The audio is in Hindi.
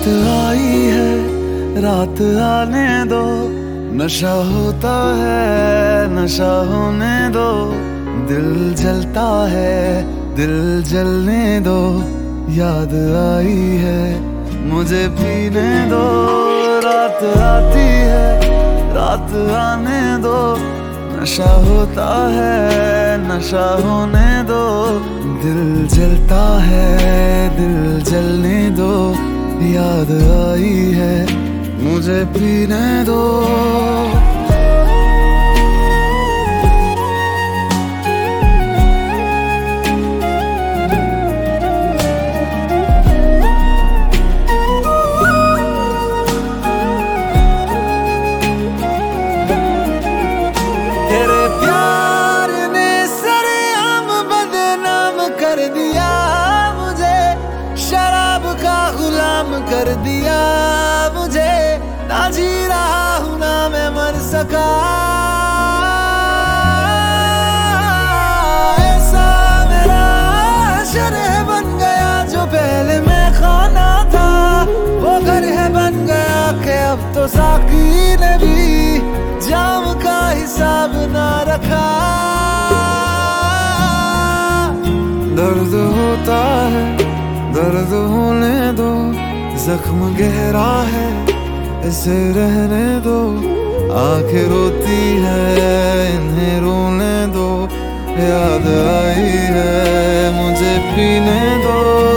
रात आई है, रात आने दो, नशा होता है, नशा होने दो, दिल जलता है, दिल जलने दो, याद आई है, मुझे पीने दो, रात आती है, रात आने दो, नशा होता है, नशा होने दो, दिल जलता है, दिल जलने दो, याद आई है, मुझे पीने दो। तेरे प्यार ने सरेआम बदनाम कर दिया मुझे, शराब का गुलाम कर दिया मुझे, ना जी रहा हूं ना मैं मर सका। ऐसा मेरा शरह बन गया जो पहले मैं खाना था, वो घर है बन गया कि अब तो साकी ने भी जाम का हिसाब ना रखा। दर्द होता है, दर्द होने दो, जख्म गहरा है, इसे रहने दो, आंखें रोती है, इन्हें रोने दो, याद आई है, मुझे पीने दो।